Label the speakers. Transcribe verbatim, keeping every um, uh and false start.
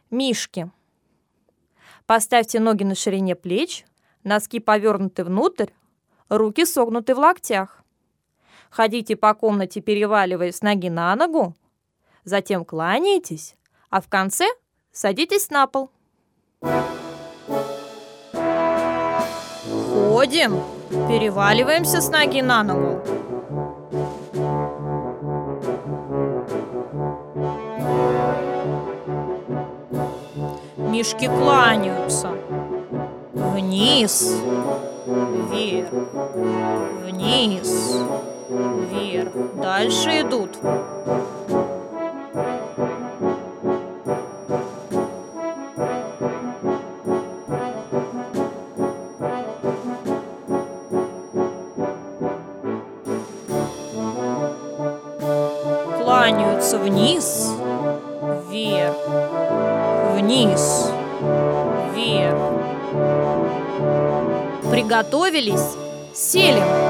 Speaker 1: Мишки. Поставьте ноги на ширине плеч, носки повернуты внутрь, руки согнуты в локтях. Ходите по комнате, переваливаясь с ноги на ногу, затем кланяйтесь, а в конце садитесь на пол. Ходим, переваливаемся с ноги на ногу. Мишки кланяются. Вниз, вверх, вниз, вверх. Дальше идут. Кланяются вниз, вверх, вниз, вверх. Приготовились, сели.